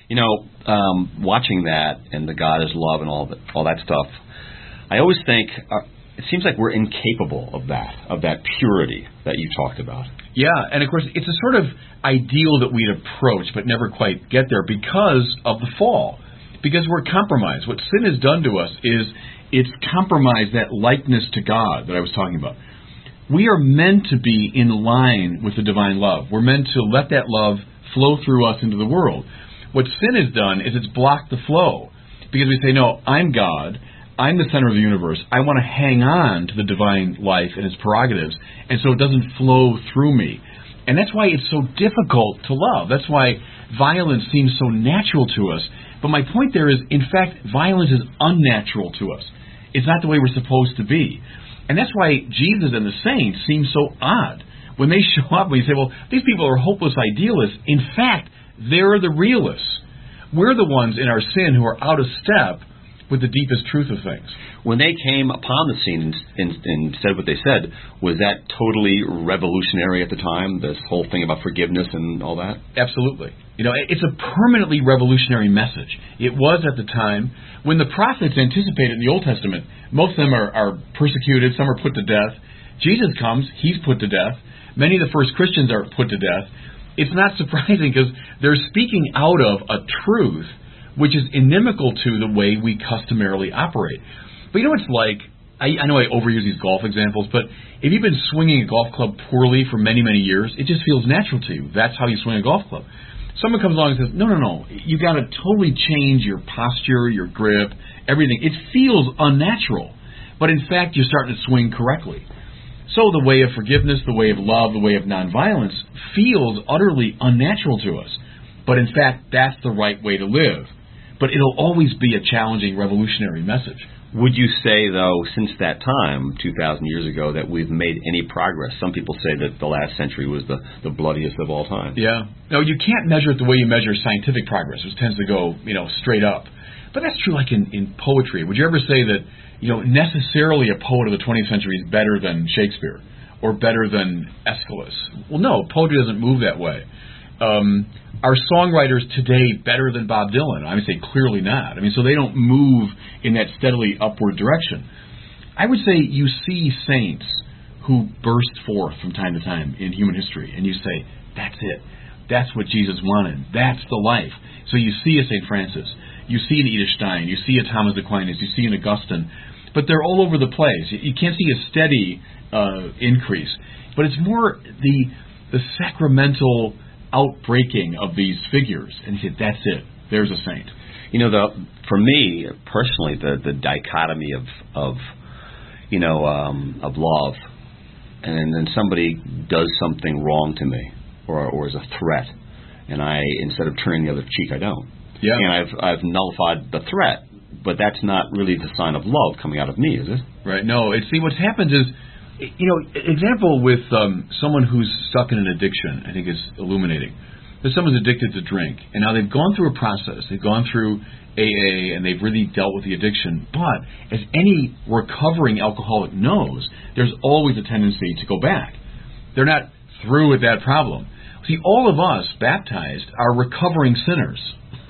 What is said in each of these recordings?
Watching that and the God is love and all that stuff, I always think it seems like we're incapable of that purity that you talked about. Yeah, and of course it's a sort of ideal that we'd approach but never quite get there because of the fall, because we're compromised. What sin has done to us is it's compromised that likeness to God that I was talking about. We are meant to be in line with the divine love. We're meant to let that love flow through us into the world. What sin has done is it's blocked the flow, because we say, no, I'm God, I'm the center of the universe, I want to hang on to the divine life and its prerogatives, and so it doesn't flow through me. And that's why it's so difficult to love. That's why violence seems so natural to us. But my point there is, in fact, violence is unnatural to us. It's not the way we're supposed to be. And that's why Jesus and the saints seem so odd. When they show up, when you say, well, these people are hopeless idealists, in fact, they're the realists. We're the ones in our sin who are out of step with the deepest truth of things. When they came upon the scene and said what they said, was that totally revolutionary at the time, this whole thing about forgiveness and all that? Absolutely. It's a permanently revolutionary message. It was at the time when the prophets anticipated in the Old Testament. Most of them are persecuted, some are put to death. Jesus comes, he's put to death. Many of the first Christians are put to death. It's not surprising because they're speaking out of a truth which is inimical to the way we customarily operate. But it's like, I know I overuse these golf examples, but if you've been swinging a golf club poorly for many, many years, it just feels natural to you. That's how you swing a golf club. Someone comes along and says, no, you've got to totally change your posture, your grip, everything. It feels unnatural, but in fact, you're starting to swing correctly. So the way of forgiveness, the way of love, the way of nonviolence feels utterly unnatural to us. But in fact, that's the right way to live. But it'll always be a challenging, revolutionary message. Would you say, though, since that time, 2,000 years ago, that we've made any progress? Some people say that the last century was the bloodiest of all time. Yeah. No, you can't measure it the way you measure scientific progress, which tends to go, straight up. But that's true like in poetry. Would you ever say that, necessarily a poet of the 20th century is better than Shakespeare or better than Aeschylus? Well, no, poetry doesn't move that way. Are songwriters today better than Bob Dylan? I would say clearly not. So they don't move in that steadily upward direction. I would say you see saints who burst forth from time to time in human history, and you say, that's it. That's what Jesus wanted. That's the life. So you see a St. Francis. You see an Edith Stein. You see a Thomas Aquinas. You see an Augustine. But they're all over the place. You can't see a steady increase. But it's more the sacramental outbreaking of these figures, and he said, that's it. There's a saint. For me personally, the dichotomy of love, and then somebody does something wrong to me, or is a threat, and I, instead of turning the other cheek, I don't. Yeah. And I've nullified the threat, but that's not really the sign of love coming out of me, is it? Right. No. See, what's happened is, example with someone who's stuck in an addiction, I think is illuminating. That someone's addicted to drink, and now they've gone through a process. They've gone through AA, and they've really dealt with the addiction. But as any recovering alcoholic knows, there's always a tendency to go back. They're not through with that problem. See, all of us baptized are recovering sinners.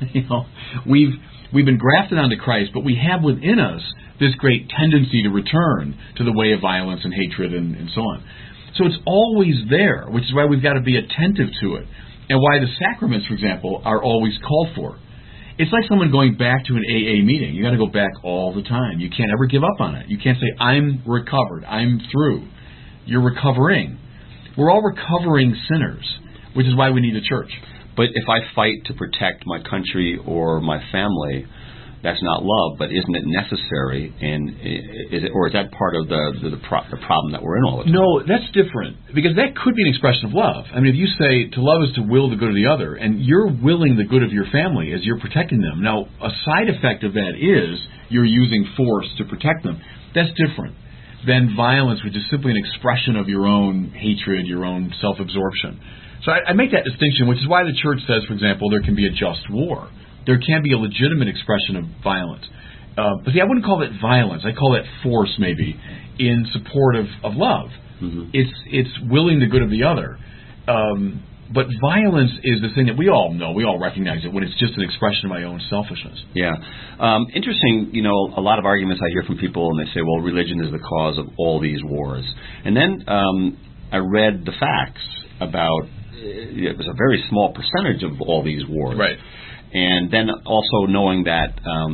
We've been grafted onto Christ, but we have within us this great tendency to return to the way of violence and hatred and so on. So it's always there, which is why we've got to be attentive to it, and why the sacraments, for example, are always called for. It's like someone going back to an AA meeting. You've got to go back all the time. You can't ever give up on it. You can't say, I'm recovered, I'm through. You're recovering. We're all recovering sinners, which is why we need a church. But if I fight to protect my country or my family, that's not love, but isn't it necessary? And is that part of the problem that we're in all the time? No, that's different, because that could be an expression of love. If you say to love is to will the good of the other, and you're willing the good of your family as you're protecting them. Now, a side effect of that is you're using force to protect them. That's different than violence, which is simply an expression of your own hatred, your own self-absorption. So I make that distinction, which is why the Church says, for example, there can be a just war. There can be a legitimate expression of violence. But see, I wouldn't call it violence. I call it force, maybe, in support of love. Mm-hmm. It's willing the good of the other. But violence is the thing that we all know, we all recognize it when it's just an expression of my own selfishness. Yeah. Interesting, a lot of arguments I hear from people, and they say, well, religion is the cause of all these wars. And then I read the facts about it was a very small percentage of all these wars. Right. And then also knowing that,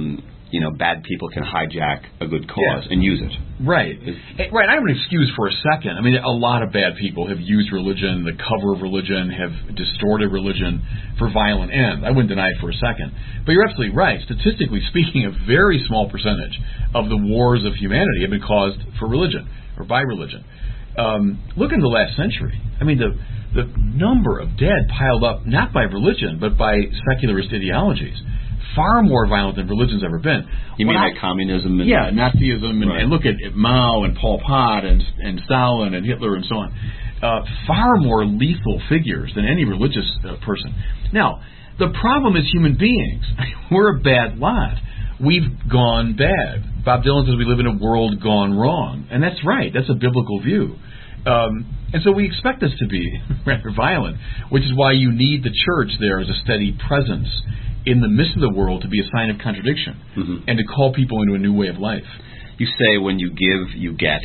bad people can hijack a good cause and use it. Right. Right. I don't excuse for a second. I mean, a lot of bad people have used religion, the cover of religion, have distorted religion for violent ends. I wouldn't deny it for a second. But you're absolutely right. Statistically speaking, a very small percentage of the wars of humanity have been caused for religion or by religion. Look in the last century. I mean, the number of dead piled up not by religion but by secularist ideologies. Far more violent than religion's ever been. You mean like communism? And Nazism, and look at Mao and Pol Pot and Stalin and Hitler and so on. Far more lethal figures than any religious person. Now, the problem is human beings. We're a bad lot. We've gone bad. Bob Dylan says we live in a world gone wrong. And that's right. That's a biblical view. And so we expect us to be rather violent, which is why you need the church there as a steady presence in the midst of the world to be a sign of contradiction and to call people into a new way of life. You say when you give, you get.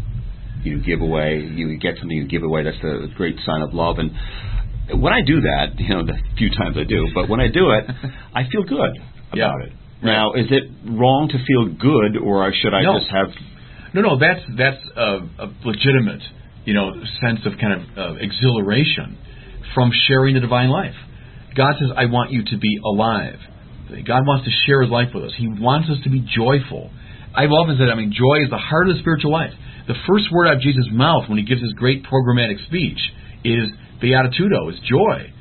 You give away, you get something, you give away. That's a great sign of love. And when I do that, the few times I do, but when I do it, I feel good about it. Right. Now, is it wrong to feel good, or should I just have... No, that's a legitimate, sense of kind of exhilaration from sharing the divine life. God says, I want you to be alive. God wants to share His life with us. He wants us to be joyful. I've often said, joy is the heart of the spiritual life. The first word out of Jesus' mouth when He gives His great programmatic speech is beatitudo, is joy.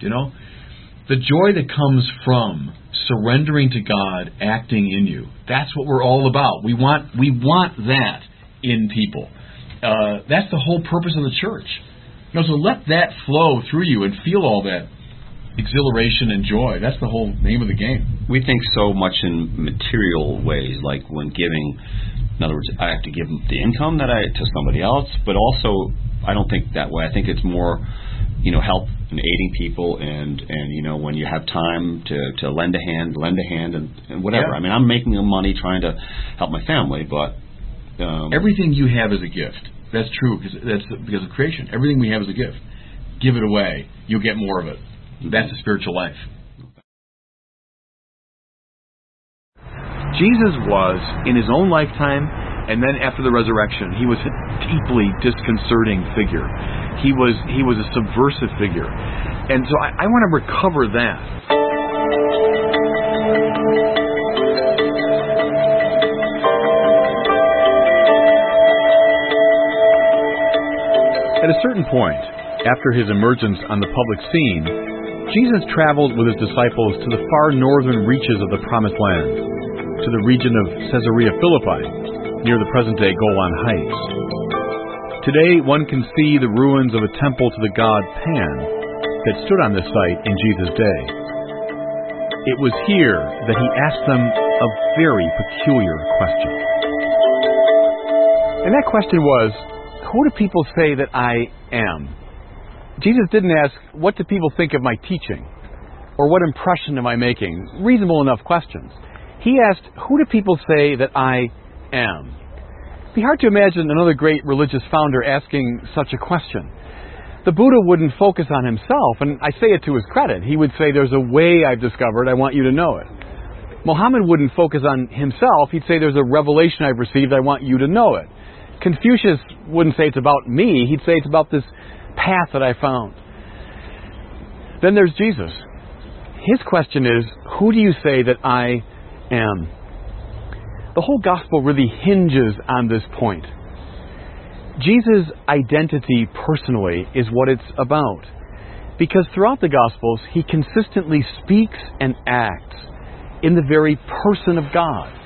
The joy that comes from surrendering to God, acting in you. That's what we're all about. We want that in people. That's the whole purpose of the church. So let that flow through you and feel all that exhilaration and joy. That's the whole name of the game. We think so much in material ways, like when giving. In other words, I have to give the income to somebody else, but also I don't think that way. I think it's more, help and aiding people, and when you have time to lend a hand and whatever. Yeah. I'm making money trying to help my family, but everything you have is a gift. That's true because of creation. Everything we have is a gift. Give it away, you'll get more of it. That's the spiritual life. Jesus was, in His own lifetime, and then after the resurrection, He was a deeply disconcerting figure. He was a subversive figure. And so I want to recover that. At a certain point, after His emergence on the public scene, Jesus traveled with His disciples to the far northern reaches of the Promised Land, to the region of Caesarea Philippi, near the present-day Golan Heights. Today, one can see the ruins of a temple to the god Pan that stood on this site in Jesus' day. It was here that He asked them a very peculiar question. And that question was, who do people say that I am? Jesus didn't ask, what do people think of my teaching? Or what impression am I making? Reasonable enough questions. He asked, who do people say that I am? It'd be hard to imagine another great religious founder asking such a question. The Buddha wouldn't focus on himself, and I say it to his credit. He would say, there's a way I've discovered, I want you to know it. Muhammad wouldn't focus on himself. He'd say, there's a revelation I've received, I want you to know it. Confucius wouldn't say it's about me. He'd say it's about this path that I found. Then there's Jesus. His question is, who do you say that I am? The whole gospel really hinges on this point. Jesus' identity personally is what it's about. Because throughout the Gospels, He consistently speaks and acts in the very person of God.